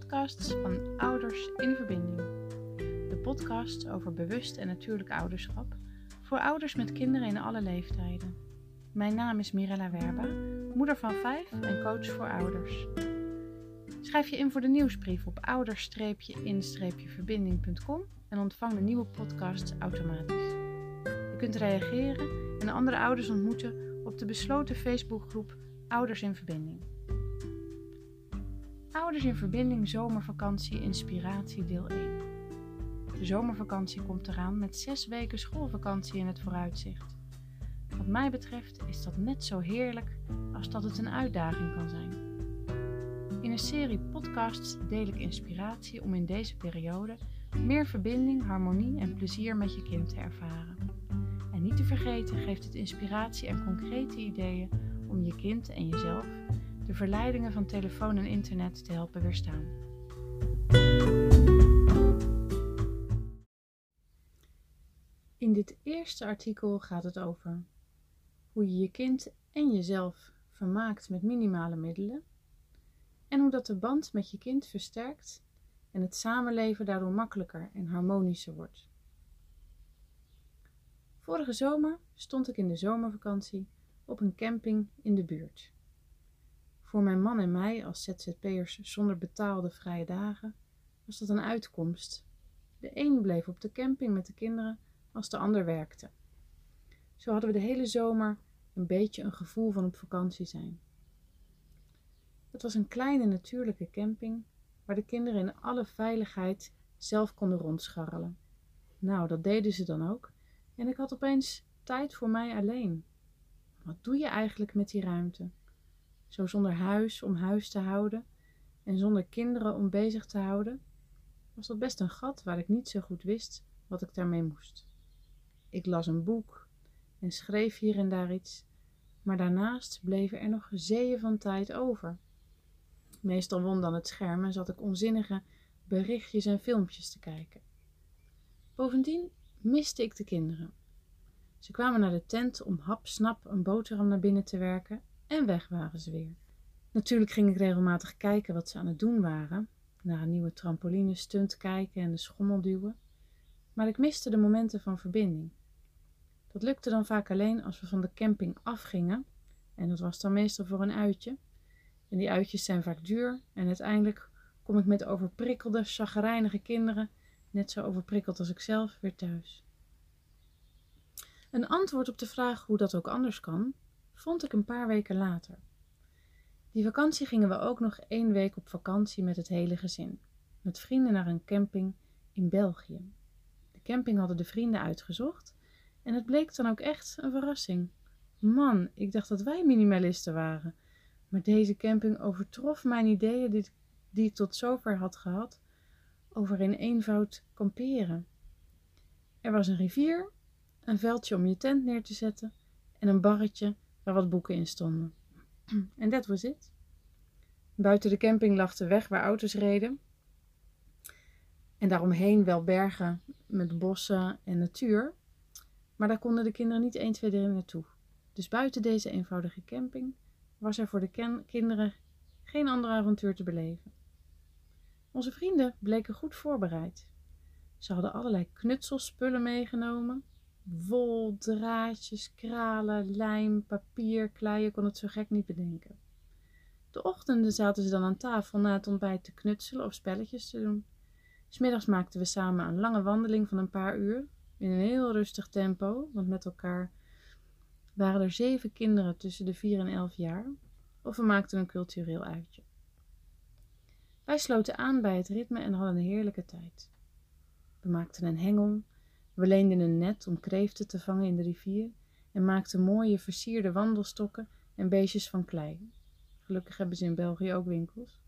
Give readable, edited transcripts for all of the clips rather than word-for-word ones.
podcasts van Ouders in Verbinding. De podcast over bewust en natuurlijk ouderschap voor ouders met kinderen in alle leeftijden. Mijn naam is Mirella Werba, moeder van 5 en coach voor ouders. Schrijf je in voor de nieuwsbrief op ouders-in-verbinding.com en ontvang de nieuwe podcasts automatisch. Je kunt reageren en andere ouders ontmoeten op de besloten Facebookgroep Ouders in Verbinding. Ouders in Verbinding Zomervakantie Inspiratie deel 1. De zomervakantie komt eraan met 6 weken schoolvakantie in het vooruitzicht. Wat mij betreft is dat net zo heerlijk als dat het een uitdaging kan zijn. In een serie podcasts deel ik inspiratie om in deze periode meer verbinding, harmonie en plezier met je kind te ervaren. En niet te vergeten geeft het inspiratie en concrete ideeën om je kind en jezelf de verleidingen van telefoon en internet te helpen weerstaan. In dit eerste artikel gaat het over hoe je je kind en jezelf vermaakt met minimale middelen en hoe dat de band met je kind versterkt en het samenleven daardoor makkelijker en harmonischer wordt. Vorige zomer stond ik in de zomervakantie op een camping in de buurt. Voor mijn man en mij als ZZP'ers zonder betaalde vrije dagen was dat een uitkomst. De een bleef op de camping met de kinderen als de ander werkte. Zo hadden we de hele zomer een beetje een gevoel van op vakantie zijn. Het was een kleine natuurlijke camping waar de kinderen in alle veiligheid zelf konden rondscharrelen. Nou, dat deden ze dan ook en ik had opeens tijd voor mij alleen. Wat doe je eigenlijk met die ruimte? Zo zonder huis om huis te houden en zonder kinderen om bezig te houden, was dat best een gat waar ik niet zo goed wist wat ik daarmee moest. Ik las een boek en schreef hier en daar iets, maar daarnaast bleven er nog zeeën van tijd over. Meestal won dan het scherm en zat ik onzinnige berichtjes en filmpjes te kijken. Bovendien miste ik de kinderen. Ze kwamen naar de tent om hap-snap een boterham naar binnen te werken en weg waren ze weer. Natuurlijk ging ik regelmatig kijken wat ze aan het doen waren, naar een nieuwe trampoline stunt kijken en de schommel duwen, maar ik miste de momenten van verbinding. Dat lukte dan vaak alleen als we van de camping afgingen en dat was dan meestal voor een uitje. En die uitjes zijn vaak duur en uiteindelijk kom ik met overprikkelde, chagrijnige kinderen, net zo overprikkeld als ik zelf, weer thuis. Een antwoord op de vraag hoe dat ook anders kan, vond ik een paar weken later. Die vakantie gingen we ook nog 1 week op vakantie met het hele gezin, met vrienden naar een camping in België. De camping hadden de vrienden uitgezocht en het bleek dan ook echt een verrassing. Man, ik dacht dat wij minimalisten waren, maar deze camping overtrof mijn ideeën die ik tot zover had gehad over in eenvoud kamperen. Er was een rivier, een veldje om je tent neer te zetten en een barretje waar wat boeken in stonden. En that was it. Buiten de camping lag de weg waar auto's reden en daaromheen wel bergen met bossen en natuur, maar daar konden de kinderen niet 1, 2, 3 naartoe. Dus buiten deze eenvoudige camping was er voor de kinderen geen ander avontuur te beleven. Onze vrienden bleken goed voorbereid. Ze hadden allerlei knutselspullen meegenomen. Wol, draadjes, kralen, lijm, papier, klei, je kon het zo gek niet bedenken. De ochtenden zaten ze dan aan tafel na het ontbijt te knutselen of spelletjes te doen. 'S Middags maakten we samen een lange wandeling van een paar uur in een heel rustig tempo, want met elkaar waren er 7 kinderen tussen de 4 en 11 jaar, of we maakten een cultureel uitje. Wij sloten aan bij het ritme en hadden een heerlijke tijd. We maakten een hengel, we leenden een net om kreeften te vangen in de rivier en maakten mooie versierde wandelstokken en beestjes van klei. Gelukkig hebben ze in België ook winkels.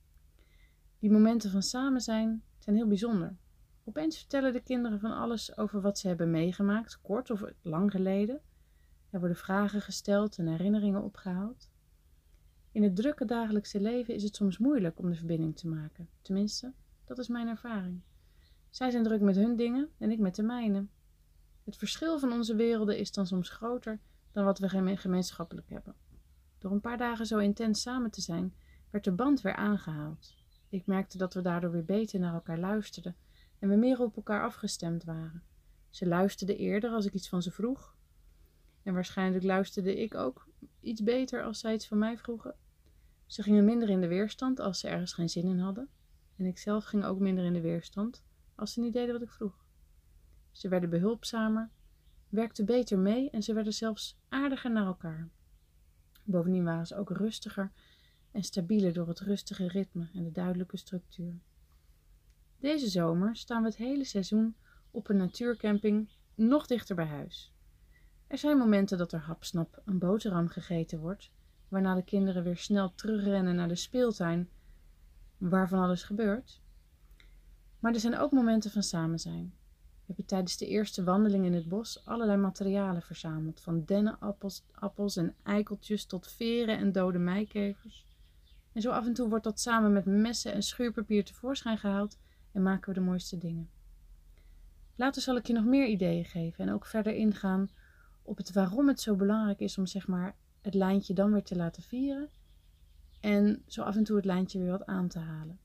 Die momenten van samen zijn heel bijzonder. Opeens vertellen de kinderen van alles over wat ze hebben meegemaakt, kort of lang geleden. Er worden vragen gesteld en herinneringen opgehaald. In het drukke dagelijkse leven is het soms moeilijk om de verbinding te maken. Tenminste, dat is mijn ervaring. Zij zijn druk met hun dingen en ik met de mijne. Het verschil van onze werelden is dan soms groter dan wat we gemeenschappelijk hebben. Door een paar dagen zo intens samen te zijn, werd de band weer aangehaald. Ik merkte dat we daardoor weer beter naar elkaar luisterden en we meer op elkaar afgestemd waren. Ze luisterden eerder als ik iets van ze vroeg. En waarschijnlijk luisterde ik ook iets beter als zij iets van mij vroegen. Ze gingen minder in de weerstand als ze ergens geen zin in hadden. En ik zelf ging ook minder in de weerstand als ze niet deden wat ik vroeg. Ze werden behulpzamer, werkten beter mee en ze werden zelfs aardiger naar elkaar. Bovendien waren ze ook rustiger en stabieler door het rustige ritme en de duidelijke structuur. Deze zomer staan we het hele seizoen op een natuurcamping nog dichter bij huis. Er zijn momenten dat er hapsnap een boterham gegeten wordt, waarna de kinderen weer snel terugrennen naar de speeltuin waar van alles gebeurt. Maar er zijn ook momenten van samen zijn. We hebben tijdens de eerste wandeling in het bos allerlei materialen verzameld, van dennenappels en eikeltjes tot veren en dode meikevers. En zo af en toe wordt dat samen met messen en schuurpapier tevoorschijn gehaald en maken we de mooiste dingen. Later zal ik je nog meer ideeën geven en ook verder ingaan op het waarom het zo belangrijk is om het lijntje dan weer te laten vieren en zo af en toe het lijntje weer wat aan te halen.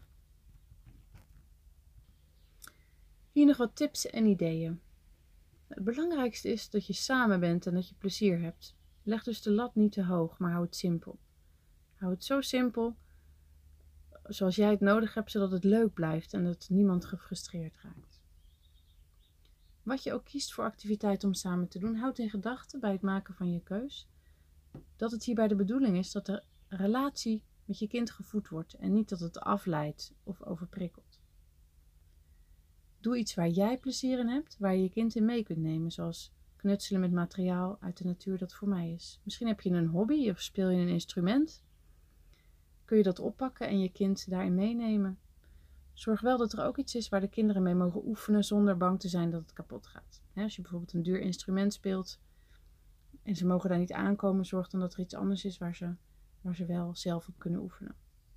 Hier nog wat tips en ideeën. Het belangrijkste is dat je samen bent en dat je plezier hebt. Leg dus de lat niet te hoog, maar hou het simpel. Hou het zo simpel zoals jij het nodig hebt, zodat het leuk blijft en dat niemand gefrustreerd raakt. Wat je ook kiest voor activiteit om samen te doen, houd in gedachten bij het maken van je keus dat het hierbij de bedoeling is dat de relatie met je kind gevoed wordt en niet dat het afleidt of overprikkelt. Doe iets waar jij plezier in hebt, waar je je kind in mee kunt nemen, zoals knutselen met materiaal uit de natuur dat voor mij is. Misschien heb je een hobby of speel je een instrument. Kun je dat oppakken en je kind daarin meenemen. Zorg wel dat er ook iets is waar de kinderen mee mogen oefenen zonder bang te zijn dat het kapot gaat. Als je bijvoorbeeld een duur instrument speelt en ze mogen daar niet aankomen, zorg dan dat er iets anders is waar ze wel zelf op kunnen oefenen.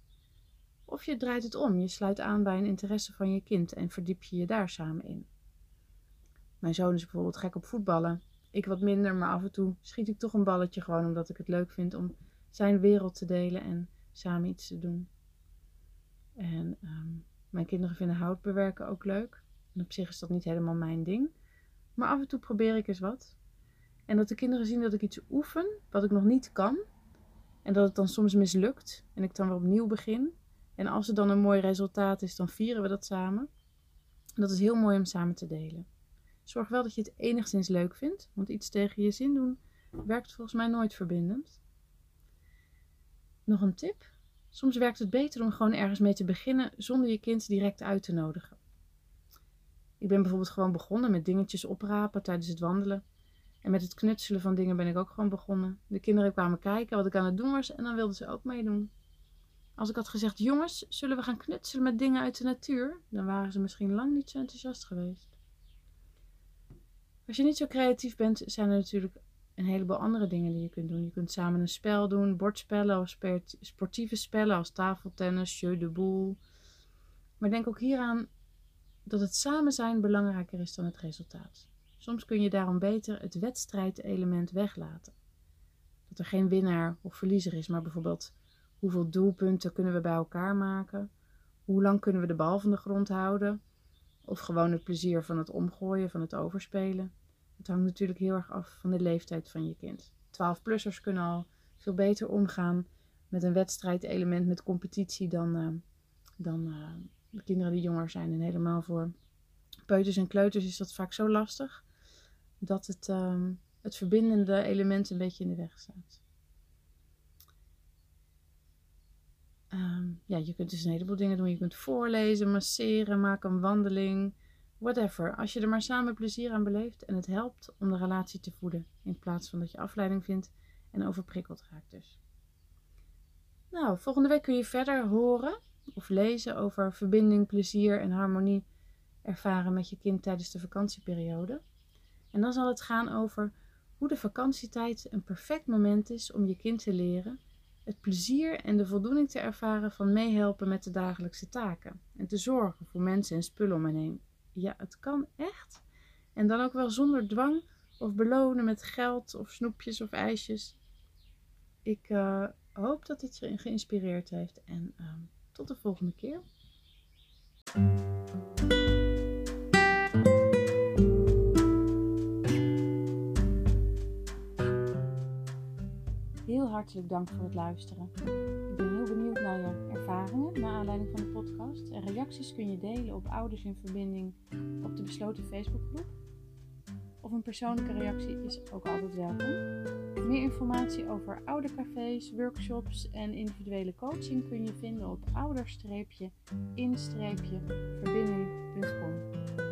Of je draait het om, je sluit aan bij een interesse van je kind en verdiep je je daar samen in. Mijn zoon is bijvoorbeeld gek op voetballen. Ik wat minder, maar af en toe schiet ik toch een balletje gewoon omdat ik het leuk vind om zijn wereld te delen en samen iets te doen. En mijn kinderen vinden hout bewerken ook leuk. En op zich is dat niet helemaal mijn ding. Maar af en toe probeer ik eens wat. En dat de kinderen zien dat ik iets oefen wat ik nog niet kan. En dat het dan soms mislukt en ik dan weer opnieuw begin. En als er dan een mooi resultaat is, dan vieren we dat samen. En dat is heel mooi om samen te delen. Zorg wel dat je het enigszins leuk vindt, want iets tegen je zin doen werkt volgens mij nooit verbindend. Nog een tip. Soms werkt het beter om gewoon ergens mee te beginnen zonder je kind direct uit te nodigen. Ik ben bijvoorbeeld gewoon begonnen met dingetjes oprapen tijdens het wandelen. En met het knutselen van dingen ben ik ook gewoon begonnen. De kinderen kwamen kijken wat ik aan het doen was en dan wilden ze ook meedoen. Als ik had gezegd, jongens, zullen we gaan knutselen met dingen uit de natuur? Dan waren ze misschien lang niet zo enthousiast geweest. Als je niet zo creatief bent, zijn er natuurlijk een heleboel andere dingen die je kunt doen. Je kunt samen een spel doen, bordspellen of sportieve spellen als tafeltennis, jeu de boule. Maar denk ook hieraan dat het samen zijn belangrijker is dan het resultaat. Soms kun je daarom beter het wedstrijdelement weglaten. Dat er geen winnaar of verliezer is, maar bijvoorbeeld hoeveel doelpunten kunnen we bij elkaar maken? Hoe lang kunnen we de bal van de grond houden? Of gewoon het plezier van het omgooien, van het overspelen. Het hangt natuurlijk heel erg af van de leeftijd van je kind. 12-plussers kunnen al veel beter omgaan met een wedstrijdelement, met competitie dan de kinderen die jonger zijn. En helemaal voor peuters en kleuters is dat vaak zo lastig dat het verbindende element een beetje in de weg staat. Je kunt dus een heleboel dingen doen. Je kunt voorlezen, masseren, maak een wandeling, whatever. Als je er maar samen plezier aan beleeft en het helpt om de relatie te voeden. In plaats van dat je afleiding vindt en overprikkeld raakt dus. Nou, volgende week kun je verder horen of lezen over verbinding, plezier en harmonie ervaren met je kind tijdens de vakantieperiode. En dan zal het gaan over hoe de vakantietijd een perfect moment is om je kind te leren het plezier en de voldoening te ervaren van meehelpen met de dagelijkse taken. En te zorgen voor mensen en spullen om hen heen. Ja, het kan echt. En dan ook wel zonder dwang of belonen met geld of snoepjes of ijsjes. Ik hoop dat dit je geïnspireerd heeft. En tot tot de volgende keer. Heel hartelijk dank voor het luisteren. Ik ben heel benieuwd naar je ervaringen naar aanleiding van de podcast. En reacties kun je delen op Ouders in Verbinding op de besloten Facebookgroep. Of een persoonlijke reactie is ook altijd welkom. Meer informatie over oudercafés, workshops en individuele coaching kun je vinden op ouder-in-verbinding.com.